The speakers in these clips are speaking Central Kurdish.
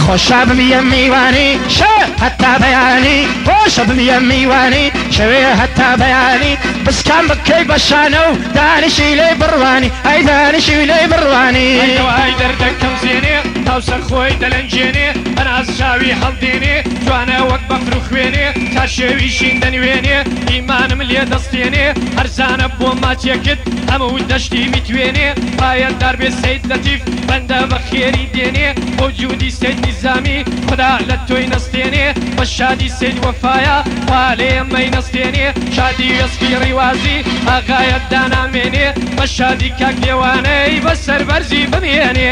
خوشاب میوانی شو حتی بیانی خوشاب میوانی شوی حتی بیانی بس کم بکی بشانو دانشی لی بروانی ای دانشی لی بروانی ای دردکم زینی تاوسە خۆی دەلەنجێنێ بەناز چاوی هەڵدێنێ جوانە وەک بەفر و خوێنێ تا شێویشین دەنوێنێ ئیمانم لێ دەستێنێ هەرزانە بۆ ماچێکت هەموو دەشتی میتوێنێ پایەتدار بێ سەید لەتیف بەندە بە خێری دێنێ بۆ جوودی سەید نیزامی خدا لە تۆی نەستێنێ بە شادی سەید وەفایە وا لێ ئەمەی نەستێنێ شادی وێسکی ڕیوازی ئاغایەت دانامێنێ بە شادی کاک لێوانەی بەسەر بەرزی بمێنێ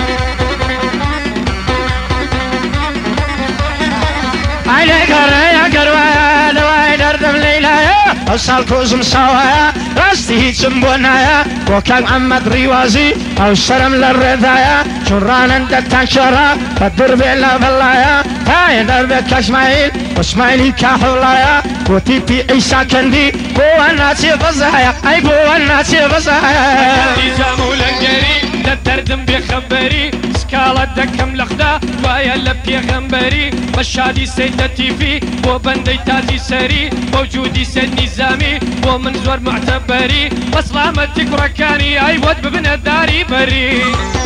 عيني قروايا لواي دردم ليلايا وصال كوزم سوايا راستي هيتم بونايا وكان محمد ريوازي او سلام للرضايا شران انت تنشرا فالدرب الا بالله هاي دربك اسماعيل واسماعيل كحولايا وتيبي عيسى كندي بو الناس بزايا اي بو الناس بزايا جامو لنجري دردم بخبري سكالة دكم لخدا وايا لبي غنبري بشادي سيد لطيفي وبندي تازي سري موجودي سيد نظامي ومن زور معتبري بسلامتك ركاني اي ود ببن الداري بري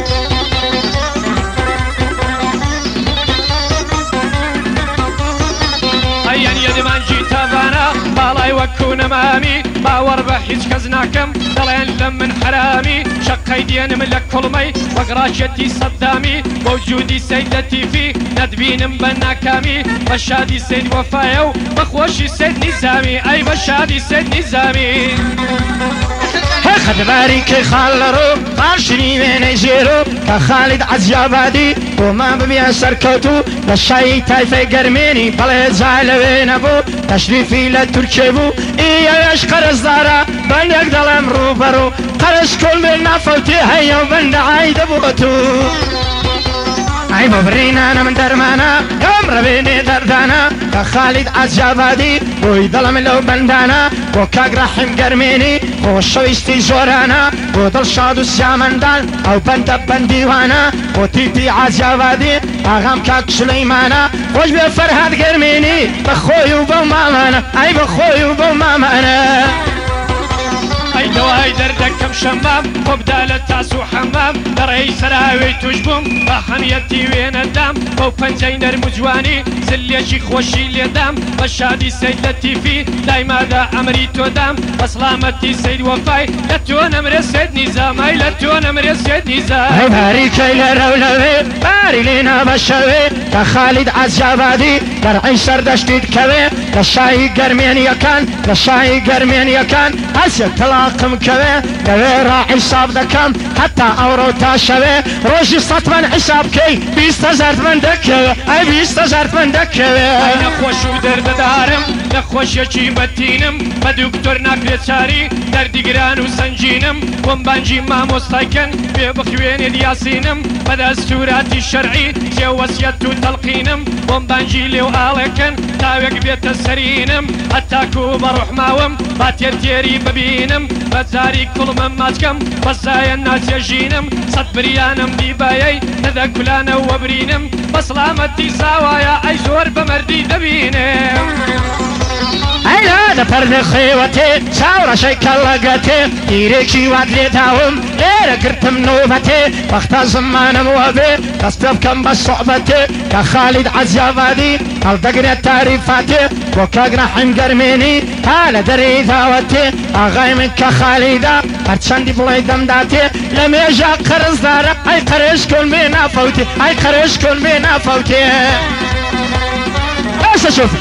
هيا يدمان جيتابانا بالاي وكون امامي باور بحيج كزناكم دلين لمن حرامي شقي دين ملك كلمي وقراشتي صدامي موجودي سيد لطيفي ندبينم بناكامي بشادي سيد وفايو بخوشي سيد نظامي اي بشادي سيد نظامي خدباري كي خالرو قاشني من زيرو كخالد عزيابادي وما ببيع سركوتو للشاي تايفي قرميني بلد زعلوين ابو تشريفي لتركيبو ايا يشقر الزارة بندق دلم روبرو قرش كل من نفوتي هيا وبند عايد بوتو اي ببرينا انا من درمانا يوم ربيني دردانا كخالد عزيابادي ويدلم لو بندانا وكاق رحم قرميني وشويستي زورانا ودل شادو سيامندان او بند بنديوانا وتيبي عزيابادي اغام كاك سليمانا خوش بفرهاد قرميني بخوي وبمامانا اي بخوي وبمامانا اي دواي دردكم شمام وبدالة تاسو حمام دري سراوي تجبم بحميتي وين الدم وبنجين المجواني زليشي خوشي لدم بشادي سيد لطيفي دايما دا امري تودم بسلامتي سيد وفاي لتو نمر سيد نظام اي لتو نمر سيد نظام اي باري كيلا رولوي باري لينا بشوي كخالد عزيابادي درعي سردشتيد كوي لشاي قرمينيا كان لشاي قرمينيا كان اسيك تلاقم كوي كوي راعي صاب دكم حتى اورو تاشوي روشي سطمن حساب كي بيستزرت من دكوي اي بيستزرت من دكوي اي نخوش ودرد دارم نخوش يجي متينم بدكتور ناكري تشاري دردي قران وسنجينم ومبانجي ما مستيكن ببخوين الياسينم بدا السورات الشرعي زي وسيت تلقينم ومبانجي لي وآلكن تاويق بيت السرينم حتى كوب روح ماوم باتير تيري ببينم بزاري كل من ماسكم بزايا الناس يجينم صد بريانم ديبايي نذا كلانا وبرينم بسلامتي ساوايا اي زور بمردي دبينم اي لا دبرد خيوتي ساورا شيك اللقتي ديريكي وادلي داوم ليرا قرتم نوبتي وقت زمان موابي تصبب كم بصعبتي كخالد عزيابادي الدقري التعريفاتي وكاق رحم قرميني هالا دري ذاوتي اغاي من كخالدا هرچندي بلاي دمداتي لم يجا قرز دارا اي قرش كل بينا فوتي اي قرش كل بينا فوتي بس شوفي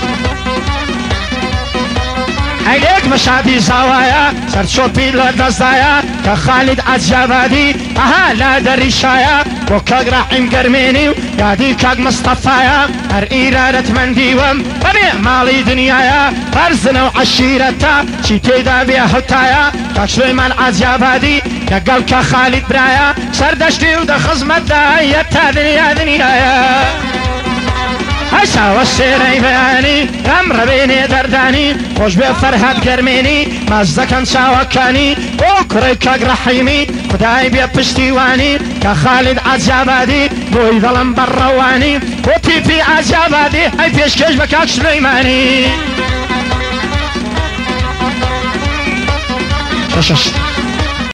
عليك مشادي زوايا سر شوبي لدزايا كخالد عزيابادي اها لا دري شايا وكاق رحم قرميني يادي كاق مصطفايا هر إرادة من ديوم بني مالي دنيايا فرزنا وعشيرتا شي تيدا بيا هتايا كاق سليمان عزيابادي يقال كخالد برايا سردشتي ودا خزمت دايا تا دنيا دنيايا وساوى السيري بياني امر بيني درداني خوش بفرهد قرميني مزدكن ساوكاني وكريك رحيمي خداي بيبشتيواني كخالد عزابادي بوي ظلم برواني وبيبي عزابادي هاي بيشكش بكاك سليماني شش